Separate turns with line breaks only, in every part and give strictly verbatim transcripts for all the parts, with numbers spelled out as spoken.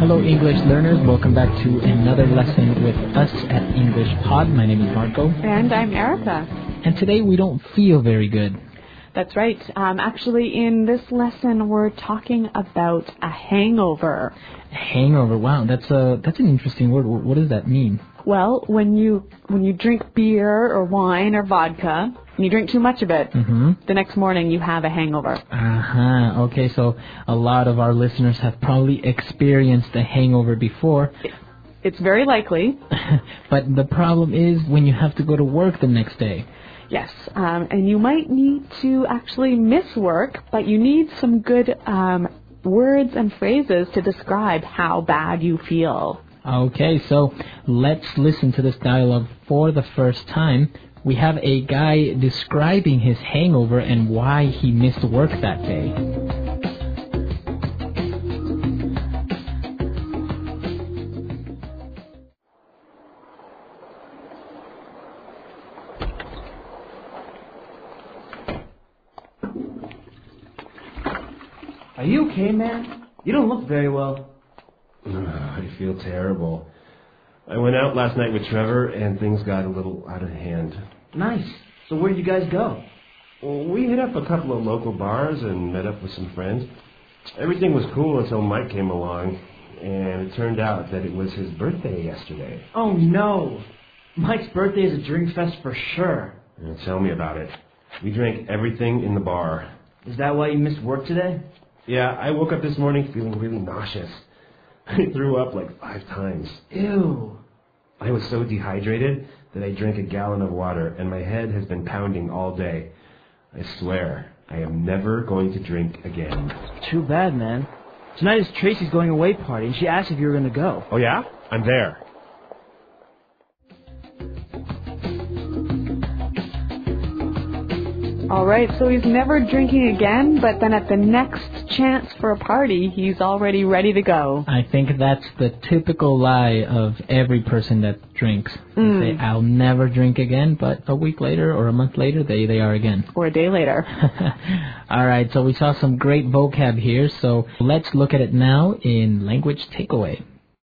Hello, English learners. Welcome back to another lesson with us at English Pod. My name is Marco.
And I'm Erica.
And today we don't feel very good.
That's right. Um, actually, in this lesson, we're talking about a hangover.
A hangover. Wow, that's a that's an interesting word. What does that mean?
Well, when you when you drink beer or wine or vodka, and you drink too much of it,
Mm-hmm.
the next morning you have a hangover.
Uh-huh. Okay, so a lot of our listeners have probably experienced a hangover before.
It's very likely.
But the problem is when you have to go to work the next day.
Yes, um, and you might need to actually miss work, but you need some good um, words and phrases to describe how bad you feel.
Okay, so let's listen to this dialogue for the first time. We have a guy describing his hangover and why he missed work that day.
Are you okay, man? You don't look very well.
I feel terrible. I went out last night with Trevor and things got a little out of hand.
Nice. So where'd you guys go?
Well, we hit up a couple of local bars and met up with some friends. Everything was cool until Mike came along, and it turned out that it was his birthday yesterday.
Oh, no. Mike's birthday is a drink fest for sure.
And tell me about it. We drank everything in the bar.
Is that why you missed work today?
Yeah, I woke up this morning feeling really nauseous. I threw up like five times.
Ew.
I was so dehydrated that I drank a gallon of water, and my head has been pounding all day. I swear, I am never going to drink again.
Too bad, man. Tonight is Tracy's going away party, and she asked if you were going to go.
Oh yeah? I'm there.
All right, so he's never drinking again, but then at the next chance for a party, he's already ready to go.
I think that's the typical lie of every person that drinks.
Mm.
They say, I'll never drink again, but a week later or a month later, they, they are again.
Or a day later.
All right, so we saw some great vocab here, so let's look at it now in Language Takeaway.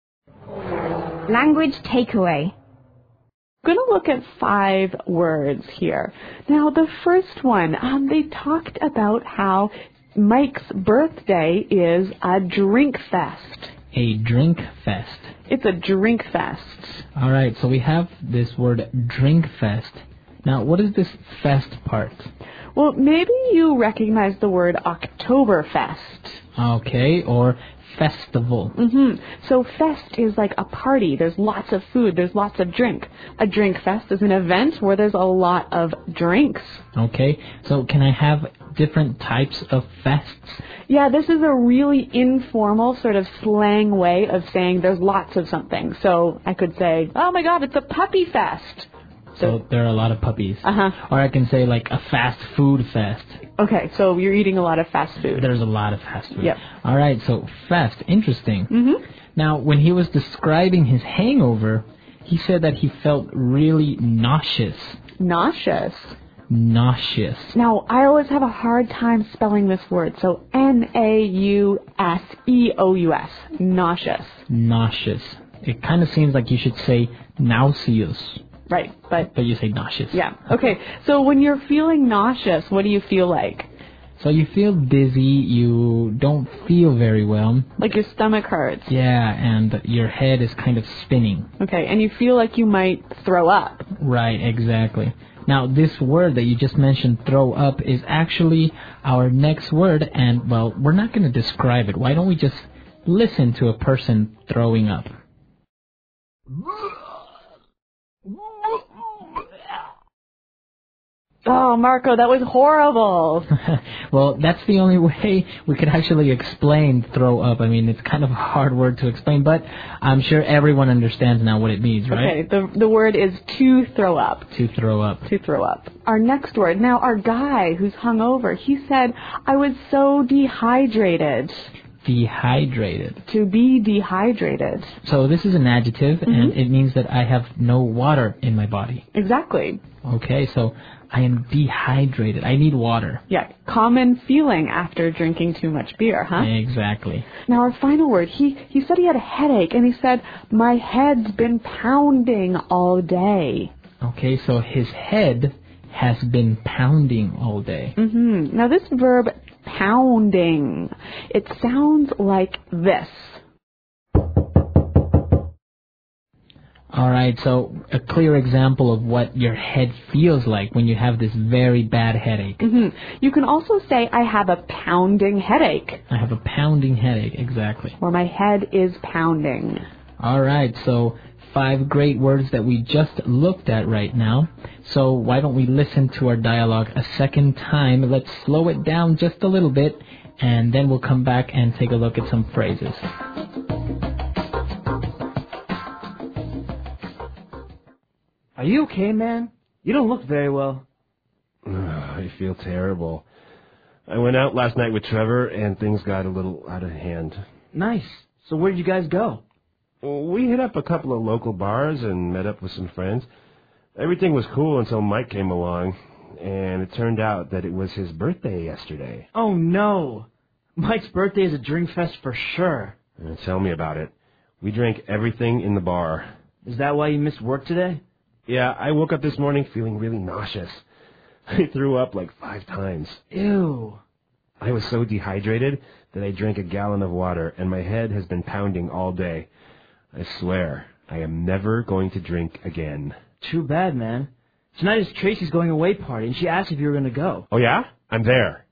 Language takeaway.
We're going to look at five words here. Now, the first one, um, they talked about how Mike's birthday is a drink fest.
A drink fest.
It's a drink fest.
All right, so we have this word drink fest. Now, what is this fest part?
Well, maybe you recognize the word Oktoberfest.
Okay, or festival.
Mm-hmm. So fest is like a party. There's lots of food. There's lots of drink. A drink fest is an event where there's a lot of drinks.
Okay, so can I have different types of fests?
Yeah, this is a really informal sort of slang way of saying there's lots of something. So I could say, oh my God, it's a puppy fest.
So there are a lot of puppies.
Uh-huh.
Or I can say like a fast food fest.
Okay, so you're eating a lot of fast food.
There's a lot of fast food.
Yep.
All right, so fest, interesting.
Mm-hmm.
Now, when he was describing his hangover, he said that he felt really nauseous.
Nauseous.
Nauseous.
Now, I always have a hard time spelling this word. So N A U S E O U S. Nauseous.
Nauseous. It kind of seems like you should say nauseous.
Right, but...
But you say nauseous.
Yeah. Okay, so when you're feeling nauseous, what do you feel like?
So you feel dizzy, you don't feel very well.
Like your stomach hurts.
Yeah, and your head is kind of spinning.
Okay, and you feel like you might throw up.
Right, exactly. Now, this word that you just mentioned, throw up, is actually our next word, and, well, we're not going to describe it. Why don't we just listen to a person throwing up?
Oh, Marco, that was horrible.
Well, that's the only way we could actually explain throw up. I mean, it's kind of a hard word to explain, but I'm sure everyone understands now what it means, right?
Okay, the the word is to throw up.
To throw up.
To throw up. Our next word. Now, our guy who's hungover, he said, I was so dehydrated.
dehydrated.
To be dehydrated.
So this is an adjective,
Mm-hmm.
and it means that I have no water in my body.
Exactly.
Okay, so I am dehydrated. I need water.
Yeah, common feeling after drinking too much beer, huh?
Exactly.
Now our final word, he, he said he had a headache, and he said, my head's been pounding all day.
Okay, so his head has been pounding all day.
Mm-hmm. Now this verb, pounding, it sounds like this.
All right, so a clear example of what your head feels like when you have this very bad headache.
Mm-hmm. You can also say, I have a pounding headache.
I have a pounding headache, exactly.
Or my head is pounding.
All right, so five great words that we just looked at right now. So why don't we listen to our dialogue a second time? Let's slow it down just a little bit, and then we'll come back and take a look at some phrases.
Are you okay, man? You don't look very well.
I feel terrible. I went out last night with Trevor, and things got a little out of hand.
Nice. So where did you guys go?
We hit up a couple of local bars and met up with some friends. Everything was cool until Mike came along, and it turned out that it was his birthday yesterday.
Oh, no. Mike's birthday is a drink fest for sure.
Uh, tell me about it. We drank everything in the bar.
Is that why you missed work today?
Yeah, I woke up this morning feeling really nauseous. I threw up like five times.
Ew.
I was so dehydrated that I drank a gallon of water, and my head has been pounding all day. I swear, I am never going to drink again.
Too bad, man. Tonight is Tracy's going away party, and she asked if you were going to go.
Oh, yeah? I'm there.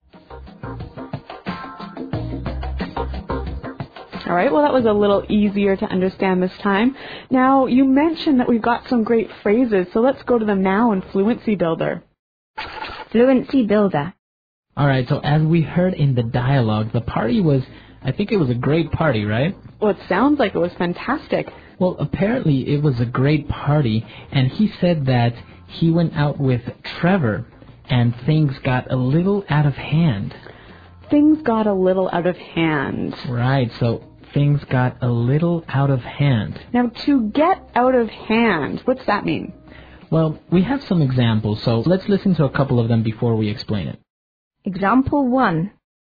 All right, well, that was a little easier to understand this time. Now, you mentioned that we've got some great phrases, so let's go to them now in Fluency Builder.
Fluency Builder.
All right, so as we heard in the dialogue, the party was, I think it was a great party, right?
Well, it sounds like it was fantastic.
Well, apparently it was a great party, and he said that he went out with Trevor, and things got a little out of hand.
Things got a little out of hand.
Right, so things got a little out of hand.
Now, to get out of hand, what's that mean?
Well, we have some examples, so let's listen to a couple of them before we explain it.
Example one.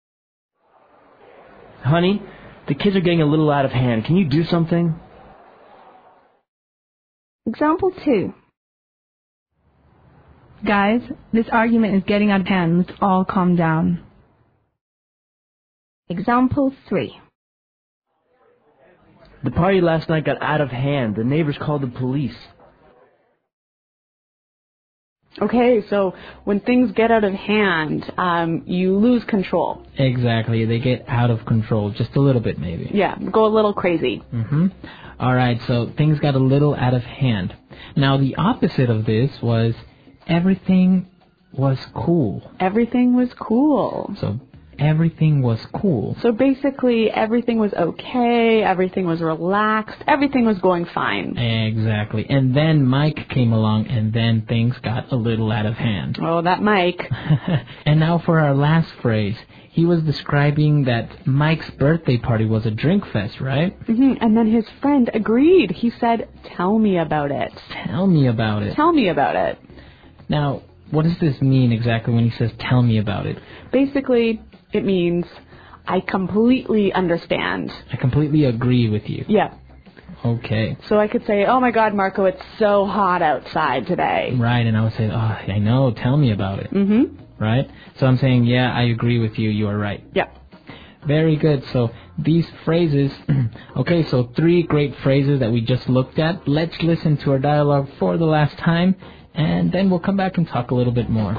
Honey, the kids are getting a little out of hand. Can you do something?
Example two.
Guys, this argument is getting out of hand. Let's all calm down.
Example three.
The party last night got out of hand. The neighbors called the police.
Okay, so when things get out of hand, um, you lose control.
Exactly, they get out of control, just a little bit maybe.
Yeah, go a little crazy.
Mm-hmm. All right, so things got a little out of hand. Now, the opposite of this was everything was cool.
Everything was cool.
So everything was cool.
So basically, everything was okay, everything was relaxed, everything was going fine.
Exactly. And then Mike came along, and then things got a little out of hand.
Oh, that Mike.
And now for our last phrase. He was describing that Mike's birthday party was a drink fest, right?
Mm-hmm. And then his friend agreed. He said, tell me about it.
Tell me about it.
Tell me about it.
Now, what does this mean exactly when he says, tell me about it?
Basically, it means, I completely understand.
I completely agree with you.
Yeah.
Okay.
So I could say, oh my God, Marco, it's so hot outside today.
Right, and I would say, oh, I know, tell me about it.
Mm-hmm.
Right? So I'm saying, yeah, I agree with you, you are right.
Yeah.
Very good. So these phrases, okay, so three great phrases that we just looked at. Let's listen to our dialogue for the last time, and then we'll come back and talk a little bit more.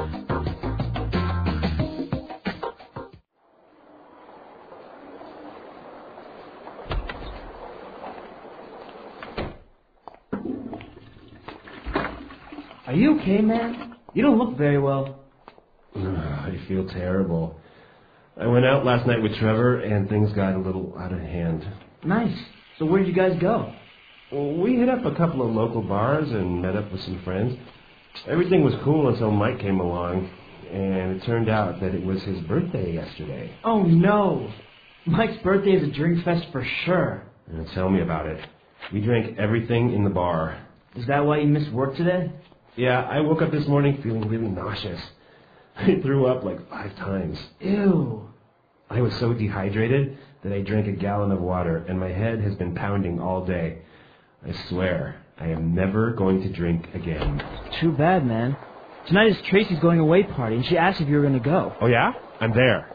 Are you okay, man? You don't look very well.
I feel terrible. I went out last night with Trevor, and things got a little out of hand.
Nice. So where did you guys go?
We hit up a couple of local bars and met up with some friends. Everything was cool until Mike came along, and it turned out that it was his birthday yesterday.
Oh, no. Mike's birthday is a drink fest for sure.
And tell me about it. We drank everything in the bar.
Is that why you missed work today?
Yeah, I woke up this morning feeling really nauseous. I threw up like five times.
Ew.
I was so dehydrated that I drank a gallon of water, and my head has been pounding all day. I swear, I am never going to drink again.
Too bad, man. Tonight is Tracy's going away party, and she asked if you were going to go.
Oh, yeah? I'm there.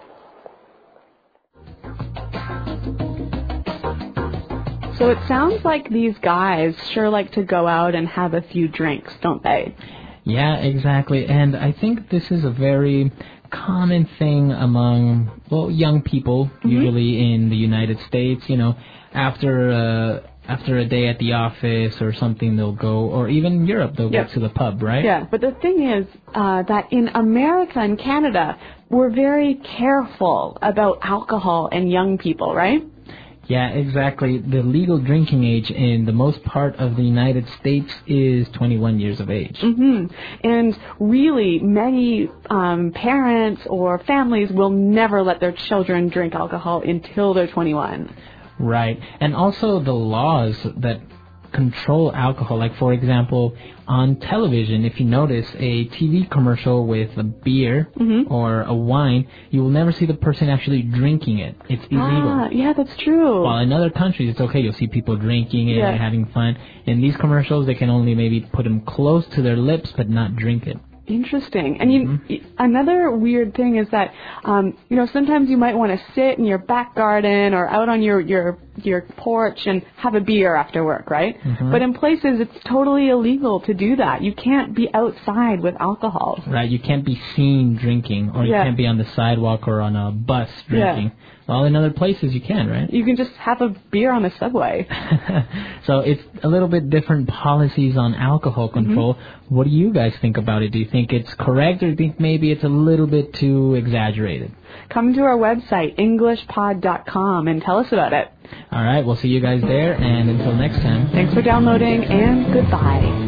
So it sounds like these guys sure like to go out and have a few drinks, don't they?
Yeah, exactly. And I think this is a very common thing among, well, young people, mm-hmm. usually in the United States. You know, after uh, after a day at the office or something, they'll go, or even in Europe, they'll
yep.
go to the pub, right?
Yeah, but the thing is uh, that in America and Canada, we're very careful about alcohol and young people, right?
Yeah, exactly. The legal drinking age in the most part of the United States is twenty-one years of age.
Mm-hmm. And really, many um, parents or families will never let their children drink alcohol until they're twenty-one.
Right. And also the laws that control alcohol, like, for example, on television, if you notice a T V commercial with a beer mm-hmm. or a wine, you will never see the person actually drinking it. It's illegal.
Ah, yeah, that's true.
While in other countries, it's okay. You'll see people drinking it
yeah.
and having fun. In these commercials, they can only maybe put them close to their lips but not drink it.
Interesting. And you, mm-hmm. another weird thing is that, um, you know, sometimes you might want to sit in your back garden or out on your, your, your porch and have a beer after work, right? Mm-hmm. But in places, it's totally illegal to do that. You can't be outside with alcohol.
Right. You can't be seen drinking, or you
yeah.
can't be on the sidewalk or on a bus drinking.
Yeah.
Well, in other places, you can, right?
You can just have a beer on the subway.
So it's a little bit different policies on alcohol control. Mm-hmm. What do you guys think about it? Do you think it's correct, or do you think maybe it's a little bit too exaggerated?
Come to our website, english pod dot com, and tell us about it.
All right, we'll see you guys there, and until next time.
Thanks for downloading, and goodbye.